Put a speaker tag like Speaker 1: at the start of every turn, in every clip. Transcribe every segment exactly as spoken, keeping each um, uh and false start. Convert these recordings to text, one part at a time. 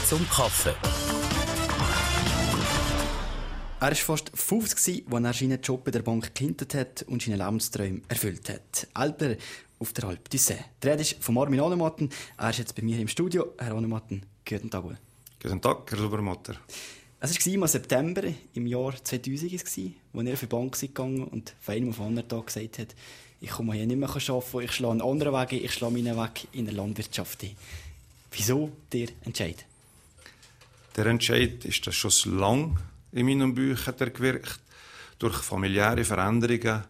Speaker 1: zum Kaffee.
Speaker 2: Er war fast fünfzig, als er seinen Job bei der Bank gekündigt hat und seine Lebensträume erfüllt hat. Alper auf der Alp d'Huez. Die Rede ist von Armin Annematten. Er ist jetzt bei mir im Studio. Herr Annematten, guten Tag.
Speaker 3: Guten Tag, Herr Lubermatter.
Speaker 2: Es war im September im Jahr zweitausend, als er auf die Bank gegangen und von einem auf den anderen Tag gesagt hat, ich komme hier nicht mehr arbeiten, ich schlage einen anderen Weg ein, ich schlage meinen Weg in der Landwirtschaft ein. Wieso der Entscheid?
Speaker 3: Der Entscheid ist das schon lange in meinem Buch hat er gewirkt. Durch familiäre Veränderungen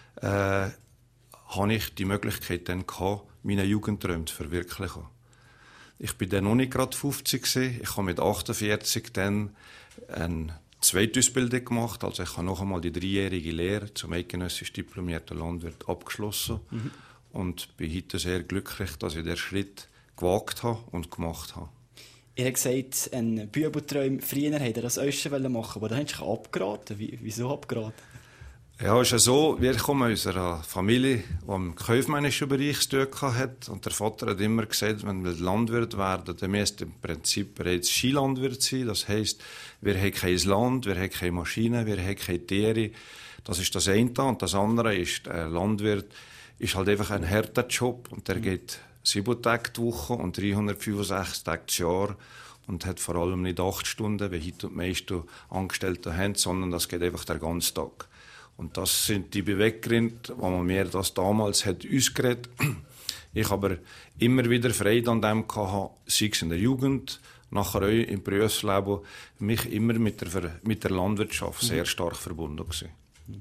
Speaker 3: äh, hatte ich die Möglichkeit, dann gehabt, meine Jugendträume zu verwirklichen. Ich bin dann noch nicht gerade fünfzig gewesen. Ich habe mit achtundvierzig dann eine Zweitausbildung gemacht. Also ich habe noch einmal die dreijährige Lehre zum eidgenössisch diplomierten Landwirt abgeschlossen. Mhm. Und bin heute sehr glücklich, dass ich den Schritt gewagt habe und gemacht habe.
Speaker 2: Ihr habt gesagt, ein Bübeltraum, früher hätte er das euch schon machen, aber da hast du abgeraten. Wieso abgeraten?
Speaker 3: Ja, es ist ja so, wir kommen aus einer Familie, die im kaufmännischen Bereich zu tun hat. Und der Vater hat immer gesagt, wenn wir Landwirt werden, dann müsste im Prinzip bereits Skilandwirt sein. Das heisst, wir haben kein Land, wir haben keine Maschinen, wir haben keine Tiere. Das ist das eine. Und das andere ist, der Landwirt ist halt einfach ein harter Job und der geht sieben Tage die Woche und dreihundertfünfundsechzig Tage das Jahr und hat vor allem nicht acht Stunden, wie heute die meisten Angestellten haben, sondern das geht einfach den ganzen Tag. Und das sind die Beweggründe, wo man mir das damals hat ausgeredet. Ich aber immer wieder Freude an dem hatte, sei es in der Jugend, nachher auch im Berufsleben, mich immer mit der, mit der Landwirtschaft sehr stark verbunden gewesen.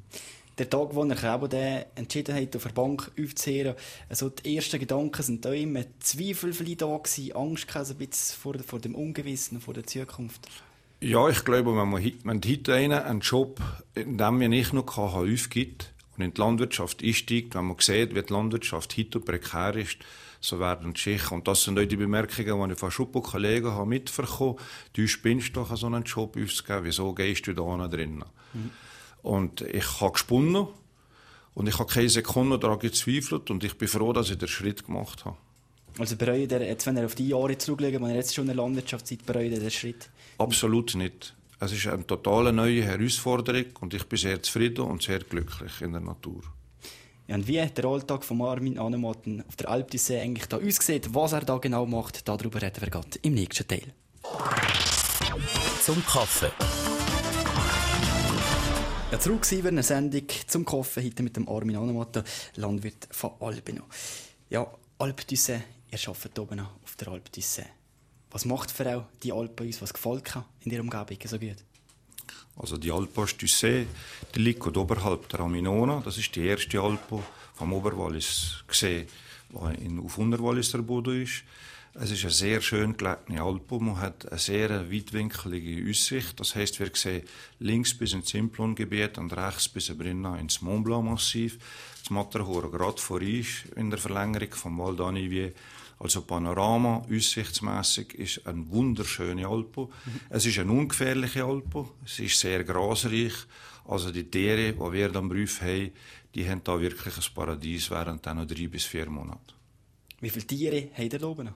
Speaker 2: Der Tag, wo er entschieden hat, auf der Bank aufzuhören, also die ersten Gedanken sind da immer Zweifel da gewesen, Angst ein bisschen vor, vor dem Ungewissen, vor der Zukunft. Ja,
Speaker 3: ich glaube, wenn man, wenn heute einer einen Job, in dem man nicht noch aufgibt und in die Landwirtschaft einsteigt, wenn man sieht, wie die Landwirtschaft heute prekär ist, so werden die Schichten. Und das sind auch die Bemerkungen, die ich von Schuppo-Kollegen habe mitbekommen habe. Du spinnst doch, so einen Job aufzugeben, wieso gehst du da drinnen? Mhm. Und ich habe gesponnen und ich habe keine Sekunde daran gezweifelt und ich bin froh, dass ich den Schritt gemacht habe.
Speaker 2: Also bereut ihr, jetzt, wenn ihr auf die Jahre zurückschaut, wenn ihr jetzt schon in der Landwirtschaft seid, bereut ihr den Schritt?
Speaker 3: Absolut nicht. Es ist eine total neue Herausforderung und ich bin sehr zufrieden und sehr glücklich in der Natur.
Speaker 2: Ja, und wie hat der Alltag von Armin Annematten auf der Alp d'Huez eigentlich da ausgesehen? Was er da genau macht, darüber reden wir gerade im nächsten Teil.
Speaker 1: Zum Kaffee.
Speaker 2: Ja, zurück sind wir in einer Sendung zum Kaffee, heute mit dem Armin Annematten, Landwirt von Albino. Ja, Alp d'Huez, ihr arbeitet oben auf der Alp d'Huez. Was macht für auch die Alp bei uns? Was gefällt euch in ihrer Umgebung so gut?
Speaker 3: Also die Alpe d'Huez, die liegt oberhalb der Aminona. Das ist die erste Alpe vom Oberwallis gesehen, die auf Unterwalliser Boden ist. Es ist eine sehr schön gelegene Alpe. Man hat eine sehr weitwinkelige Aussicht. Das heisst, wir sehen links bis ins Simplon-Gebiet und rechts bis ins Mont Blanc-Massiv. Das Matterhorn gerade vor uns in der Verlängerung vom Val d'Anivier. Also Panorama, aussichtsmässig ist eine wunderschöne Alpe. Mhm. Es ist eine ungefährliche Alpe. Es ist sehr grasreich. Also die Tiere, die wir am Brief haben, die haben da wirklich ein Paradies während noch drei bis vier Monate.
Speaker 2: Wie viele Tiere habt ihr da oben?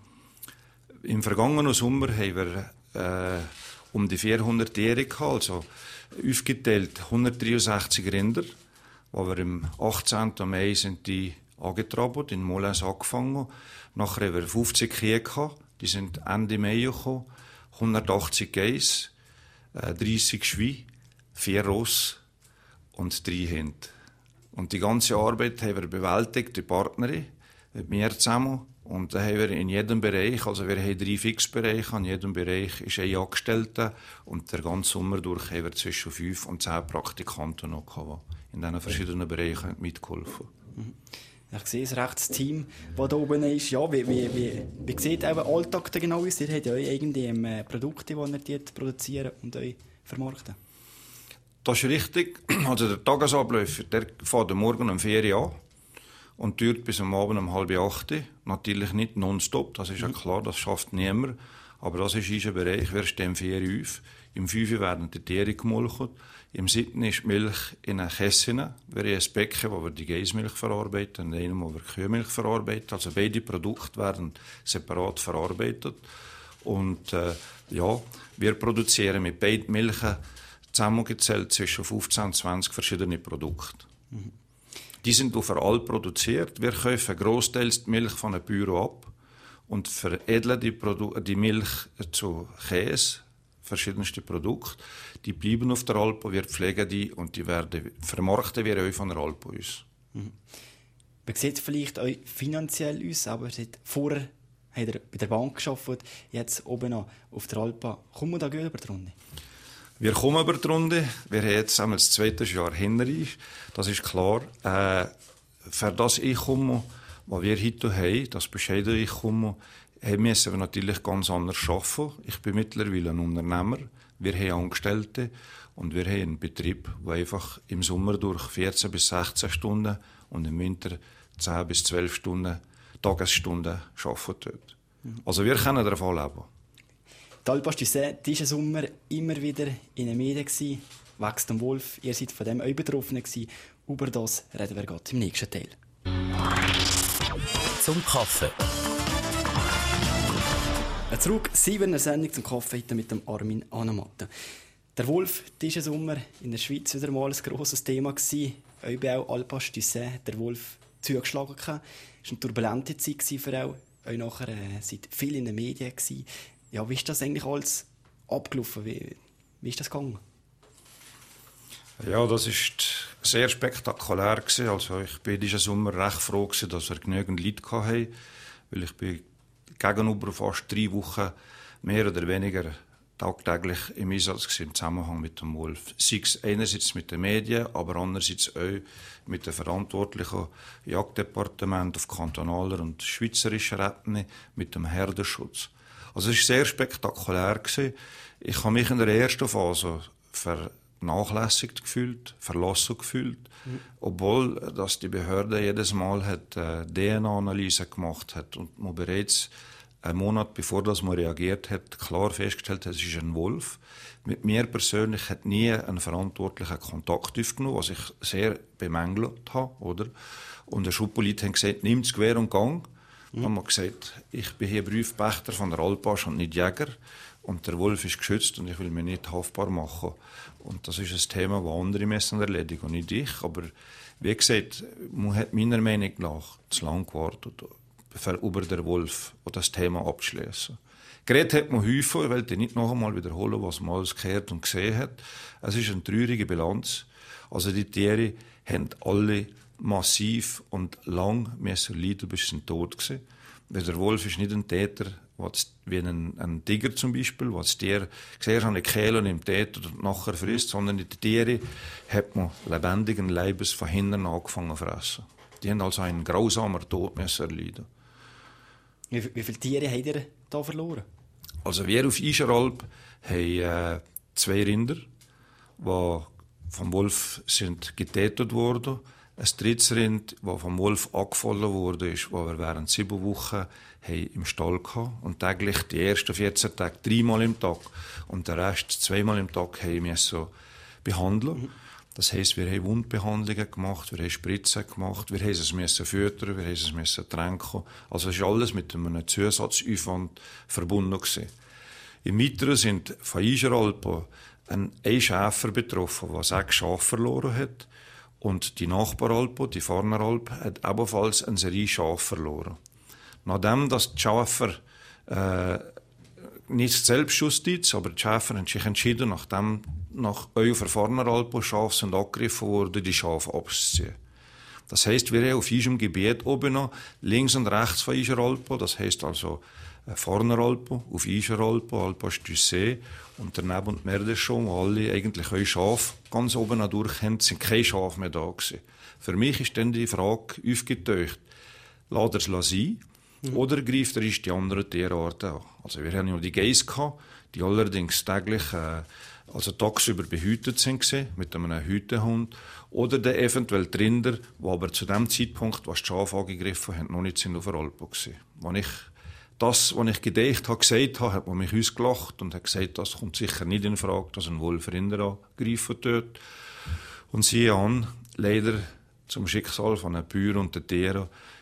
Speaker 3: Im vergangenen Sommer haben wir äh, um die vierhundert Tiere gehabt, also aufgeteilt hundertdreiundsechzig Rinder, wo wir am achtzehnten Mai sind die angetrabt, in Molins angefangen. Nachher haben wir fünfzig Kühe gehabt, die sind Ende Mai gekommen, hundertachtzig Geiss, äh, dreißig Schweine, vier Ross und drei Hunde. Und die ganze Arbeit haben wir bewältigt, die Partnerin, mit mir zusammen. Und da haben wir in jedem Bereich, also wir haben drei Fixbereiche, in jedem Bereich ist ein Angestellter und der ganze Sommer durch haben wir zwischen fünf und zehn Praktikanten noch gehabt, die in diesen verschiedenen Bereichen mitgeholfen.
Speaker 2: Mhm. Ich sehe ein rechtes Team, das da oben ist. Ja, wie, wie, wie, wie sieht euer Alltag genau aus? Ihr habt ja irgendwie ähm, Produkte, die ihr produzieren und euch vermarkten.
Speaker 3: Das ist richtig. Also der Tagesablauf, der fängt am Morgen um vier Uhr an und dauert bis am Abend um halb acht. Natürlich nicht nonstop, das ist ja klar, das schafft niemand. Aber das ist unser Bereich. Wir stehen um vier Uhr auf. Im fünf Uhr werden die Tiere gemolken. Im siebten ist die Milch in einer Kesse. Wir haben ein Becken, wo wir die Geissmilch verarbeiten und einem, wo wir Kühlmilch verarbeiten. Also beide Produkte werden separat verarbeitet. Und äh, ja, wir produzieren mit beiden Milchen zusammengezählt zwischen fünfzehn und zwanzig verschiedene Produkte. Mhm. Die sind auf der Alp produziert. Wir kaufen grossteils die Milch von einem Bauern ab und veredeln die, Produ- die Milch zu Käse, verschiedenste Produkte. Die bleiben auf der Alp, wir pflegen die und die werden vermarkten wir auch von der Alp uns.
Speaker 2: Mhm. Man sieht vielleicht euch finanziell uns, aber seit vorher habt ihr bei der Bank gearbeitet, jetzt oben auf der Alp. Kommen wir da gut über die Runde?
Speaker 3: Wir kommen über die Runde. Wir haben jetzt das zweite Jahr hinter uns. Das ist klar. Äh, für das ich komme, was wir heute haben, das bescheiden ich komme, müssen wir natürlich ganz anders arbeiten. Ich bin mittlerweile ein Unternehmer. Wir haben Angestellte und wir haben einen Betrieb, der einfach im Sommer durch vierzehn bis sechzehn Stunden und im Winter zehn bis zwölf Stunden, Tagesstunden arbeiten tut. Also wir können davon leben.
Speaker 2: Die Alp war diesen Sommer immer wieder in den Medien, wächst am Wolf. Ihr seid von dem auch betroffen gewesen. Über das reden wir gerade im nächsten Teil.
Speaker 1: Zum Kaffee.
Speaker 2: Zurück, siebener Sendung zum Kaffee heute mit dem Armin Anamatte. Der Wolf diesen Sommer in der Schweiz wieder mal ein grosses Thema gewesen. Auch bei Alpage d'Huisset hat der Wolf zugeschlagen. Es war eine turbulente Zeit für auch. Auch nachher äh, seid viel in den Medien gewesen. Ja, wie ist das eigentlich alles abgelaufen? Wie, wie ist das gegangen?
Speaker 3: Ja, das war sehr spektakulär gewesen. Also ich bin diesen Sommer recht froh gewesen, dass wir genügend Leute hatten, weil ich bin gegenüber fast drei Wochen mehr oder weniger tagtäglich im Einsatz gewesen, im Zusammenhang mit dem Wolf. Sei es einerseits mit den Medien, aber andererseits auch mit den verantwortlichen Jagddepartementen auf kantonaler und schweizerischer Ebene, mit dem Herdenschutz. Also es war sehr spektakulär gewesen. Ich habe mich in der ersten Phase vernachlässigt gefühlt, verlassen gefühlt, mhm. obwohl dass die Behörde jedes Mal hat, äh, D N A-Analyse gemacht hat und man bereits einen Monat bevor das man reagiert hat, klar festgestellt hat, es ist ein Wolf. Mit mir persönlich hat nie ein verantwortlicher Kontakt aufgenommen, was ich sehr bemängelt habe, oder? Und der Schulpolitiker hat gesagt, nimm das Gewehr und gang. Mhm. Haben wir gesagt, ich bin hier Prüfpächter von der Alpage und nicht Jäger. Und der Wolf ist geschützt und ich will mich nicht haftbar machen. Und das ist ein Thema, das andere müssen erledigen und nicht ich. Aber wie gesagt, man hat meiner Meinung nach zu lange gewartet, über den Wolf und das Thema abzuschließen. Geredet hat man häufig, ich will nicht noch einmal wiederholen, was man alles gehört und gesehen hat. Es ist eine traurige Bilanz. Also die Tiere haben alle massiv und lang müssen leiden, bis sie tot waren. Weil der Wolf ist nicht ein Täter, was, wie ein, ein Tiger zum Beispiel, was das Tier zuerst an die Kehle nimmt und nachher frisst, sondern die Tiere hat man lebendigen Leibes von hinten angefangen zu fressen. Die haben also einen grausamen Tod müssen erleiden.
Speaker 2: Wie, wie viele Tiere habt ihr da verloren? Also
Speaker 3: wir auf Ischeralp haben äh, zwei Rinder, die vom Wolf sind getötet wurden. Ein drittes Rind, das vom Wolf angefallen wurde, ist, das wir während sieben Wochen haben im Stall hatten. Und täglich die ersten vierzehn Tage dreimal im Tag und den Rest zweimal im Tag haben wir so behandeln. Mhm. Das heisst, wir haben Wundbehandlungen gemacht, wir haben Spritzen gemacht, wir mussten es füttern, wir mussten es tränken. Also es war alles mit einem Zusatzaufwand verbunden gewesen. Im Weiteren sind von Ischeralp ein Schäfer betroffen, der sechs Schafe verloren hat. Und die Nachbaralp, die Vorneralp, hat ebenfalls eine Serie Schafe verloren. Nachdem dass die Schafer, äh, nicht Selbstjustiz, aber die Schäfer haben sich entschieden, nachdem nach eurer Vorneralp Schafe sind angegriffen worden, die Schafe abzuziehen. Das heisst, wir haben auf diesem Gebiet oben noch links und rechts von Ischeralp, das heisst also Vorneralp, auf Ischeralp, Alpage d'Huisset und daneben und Merdeschon, wo alle eigentlich auch Schafe ganz oben durch haben, sind keine Schafe mehr da gewesen. Für mich ist dann die Frage aufgetaucht, lässt er es sein mhm. oder greift er die anderen Tierarten an? Also wir haben ja die Geiss gehabt, die allerdings täglich äh, also tagsüber behütet sind mit einem Hütehund oder der eventuell die Rinder, die aber zu dem Zeitpunkt, was die Schafe angegriffen haben, noch nicht sind auf der Alp gewesen. Als ich das, was ich gedacht habe, gesagt habe, hat man mich ausgelacht und hat gesagt, das kommt sicher nicht in Frage, dass ein Wolf Rinder angreifen tut. Und siehe an, leider zum Schicksal von den Bauern und den Tieren,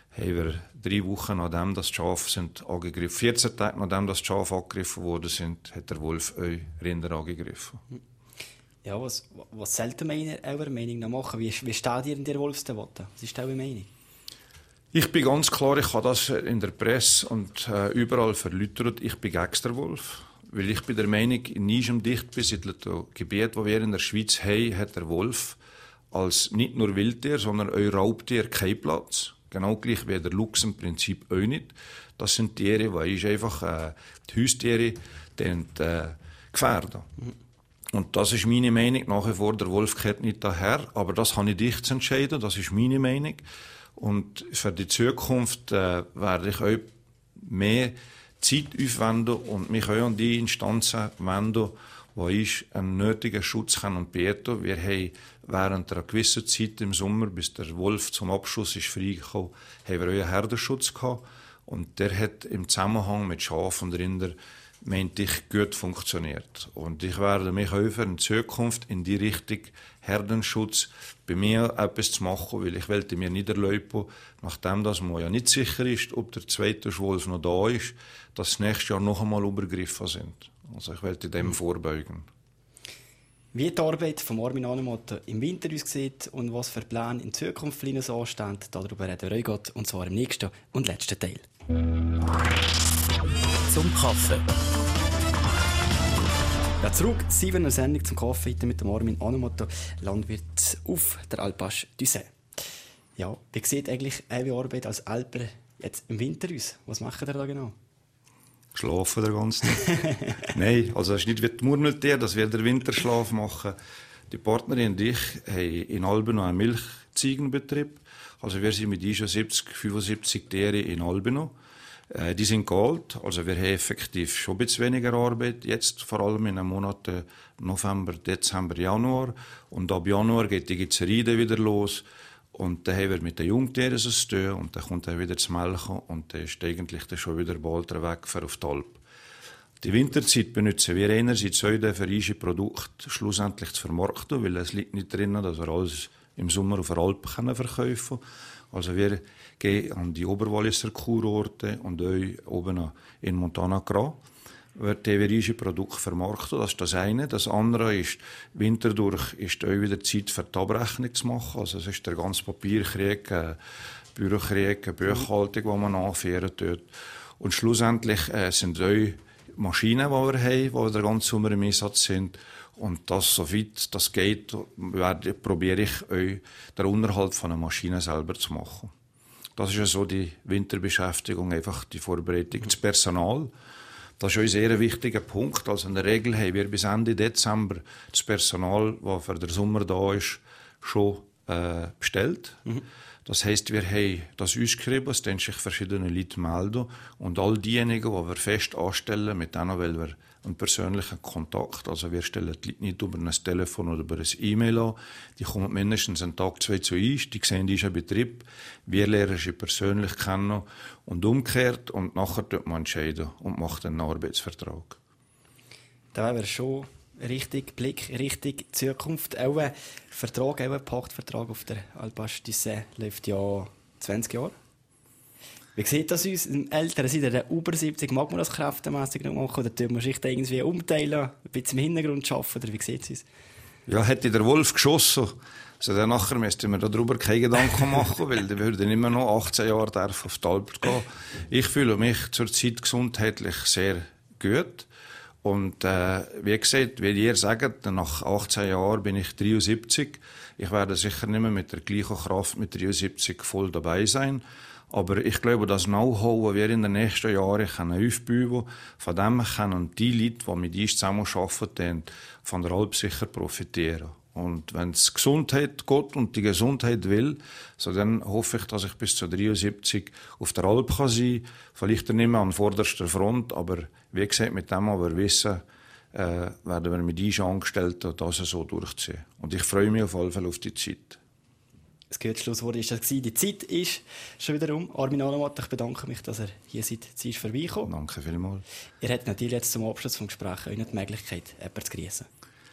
Speaker 3: haben wir drei Wochen nachdem das Schaf sind angegriffen, vierzehn Tage nachdem das Schaf angegriffen worden sind, hat der Wolf euch Rinder angegriffen.
Speaker 2: Ja, was, was sollte man in eurer Meinung nach machen? Wie, wie steht ihr in der Wolfsdebatte? Was ist eure Meinung?
Speaker 3: Ich bin ganz klar, ich habe das in der Presse und äh, überall verlütert, ich bin gegen den Wolf. Weil ich bin der Meinung, in nischem dicht besiedelten Gebiet, das wir in der Schweiz haben, hat der Wolf als nicht nur Wildtier, sondern auch Raubtier keinen Platz. Genau gleich wie der Luchs im Prinzip auch nicht. Das sind Tiere, die einfach äh, die Haustiere die, äh, gefährden. Mhm. Und das ist meine Meinung. Nach wie vor, der Wolf gehört nicht daher. Aber das habe ich dich zu entscheiden. Das ist meine Meinung. Und für die Zukunft äh, werde ich auch mehr Zeit aufwenden und mich auch an die Instanzen wenden, die ich einen nötigen Schutz kann und bieten. Wir haben während einer gewissen Zeit im Sommer, bis der Wolf zum Abschuss ist freigekommen, haben wir auch einen Herdenschutz gehabt. Und der hat im Zusammenhang mit Schafen und Rindern, meinte ich, gut funktioniert. Und ich werde mich auch für in Zukunft in die Richtung Herdenschutz bei mir etwas zu machen, weil ich wollte mir nicht erlauben, nachdem das mal ja nicht sicher ist, ob der zweite Wolf noch da ist, dass nächstes Jahr noch einmal Übergriffe sind. Also ich wollte dem vorbeugen.
Speaker 2: Wie die Arbeit von Armin Ahnemotter im Winter aussieht und was für Pläne in Zukunft für ihn so anstehen, darüber reden wir heute, und zwar im nächsten und letzten Teil.
Speaker 1: Zum Kaffee.
Speaker 2: Ja, zurück, siebter Sendung zum Kaffee, heute mit dem Armin Ahnemotter, Landwirt auf der Alpache du Seine. Ja, wie sieht eigentlich eure Arbeit als Alper jetzt im Winter aus? Was macht ihr da genau?
Speaker 3: Schlafen den ganzen Tag. Nein, also es ist nicht wie die Murmeltiere, dass wir den Winterschlaf machen. Die Partnerin und ich haben in Albino einen Milchziegenbetrieb. Also wir sind mit schon siebzig, fünfundsiebzig Tiere in Albino. Äh, die sind geholt, also wir haben effektiv schon ein bisschen weniger Arbeit. Jetzt vor allem in den Monaten November, Dezember, Januar. Und ab Januar geht die Gizeride wieder los. Und dann haben wir mit den Jungtieren so zu tun und dann kommt er wieder zu melken und dann ist eigentlich dann schon wieder bald weg für auf die Alp. Die Winterzeit benutzen wir einerseits heute für unsere Produkte schlussendlich zu vermarkten, weil es liegt nicht drin, dass wir alles im Sommer auf der Alp verkaufen können. Also wir gehen an die Oberwalliser Kurorte und auch oben in Montana Gras. Wird wir unsere Produkte vermarkten. Das ist das eine. Das andere ist, Winter durch ist auch wieder Zeit für die Abrechnung zu machen. Also es ist der ganze Papierkrieg, äh, Bürokrieg, äh, Buchhaltung, die man anführen tut. Und schlussendlich äh, sind auch Maschinen, die wir haben, die den ganzen Sommer im Einsatz sind. Und das, soweit das geht, werde, probiere ich auch den Unterhalt von einer Maschine selber zu machen. Das ist ja so die Winterbeschäftigung, einfach die Vorbereitung. Das Personal. Das ist ein sehr wichtiger Punkt. Also in der Regel haben wir bis Ende Dezember das Personal, das für den Sommer da ist, schon äh, bestellt. Mhm. Das heisst, wir haben das ausgeschrieben, es sich verschiedene Leute melden. Und all diejenigen, die wir fest anstellen, mit denen wollen wir einen persönlichen Kontakt. Also wir stellen die Leute nicht über ein Telefon oder über ein E-Mail an. Die kommen mindestens einen Tag, zwei zu uns, die sehen unseren Betrieb. Wir lernen sie persönlich kennen und umgekehrt. Und nachher tut man entscheiden und macht einen Arbeitsvertrag.
Speaker 2: Da haben wir schon richtig Blick, richtig Zukunft. Auch ein Vertrag, auch ein Pachtvertrag auf der Alpache du Seine läuft ja zwanzig Jahre. Wie sieht das aus? Ältere sind ja über siebzig. Mag man das kräftemässig noch machen? Oder tut man sich da irgendwie umteilen, ein bisschen im Hintergrund arbeiten? Oder wie sieht es aus?
Speaker 3: Ja, hätte der Wolf geschossen, also dann nachher müssten wir darüber keine Gedanken machen, weil der würde immer noch achtzehn Jahre auf die Alp gehen. Ich fühle mich zurzeit gesundheitlich sehr gut. Und äh, wie gesagt, wie ihr sagt, nach achtzehn Jahren bin ich dreiundsiebzig. Ich werde sicher nicht mehr mit der gleichen Kraft mit dreiundsiebzig voll dabei sein. Aber ich glaube, das Know-how, das wir in den nächsten Jahren aufbauen können, von dem können die Leute, die mit uns zusammenarbeiten, von der Alp sicher profitieren. Und wenn es Gesundheit Gott und die Gesundheit will, so dann hoffe ich, dass ich bis zu dreiundsiebzig auf der Alp kann sein kann. Vielleicht nicht mehr an vorderster Front, aber wie gesagt, mit dem, was wir wissen, äh, werden wir mit uns Angestellten das so durchziehen. Und ich freue mich auf alle Fälle auf die Zeit.
Speaker 2: Das gute Schlusswort war das. Die Zeit ist schon wieder um. Armin Ahnemotter, ich bedanke mich, dass er hier seid. Sie ist vorbeigekommen.
Speaker 3: Danke vielmals.
Speaker 2: Ihr habt natürlich jetzt zum Abschluss des Gesprächs auch nicht die Möglichkeit, jemanden zu grüßen.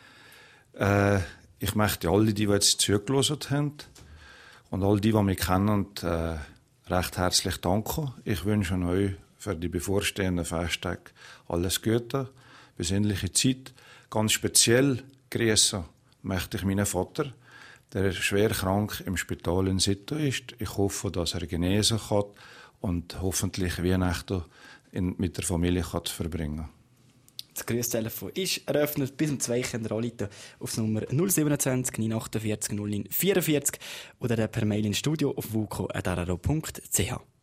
Speaker 3: Äh, ich möchte alle, die, die jetzt zugelassen haben und all die, die mich kennen, äh, recht herzlich danken. Ich wünsche euch für die bevorstehenden Festtage alles Gute, besinnliche Zeit. Ganz speziell grüßen möchte ich meinen Vater, der schwer krank im Spital in Sito ist. Ich hoffe, dass er genesen kann und hoffentlich Weihnachten mit der Familie kann verbringen.
Speaker 2: Das Grüßtelefon ist eröffnet. Bis um zwei könnt ihr anrufen auf Nummer null siebenundzwanzig neun achtundvierzig null neun vierundvierzig oder per Mail ins Studio auf vuco punkt r r o punkt c h.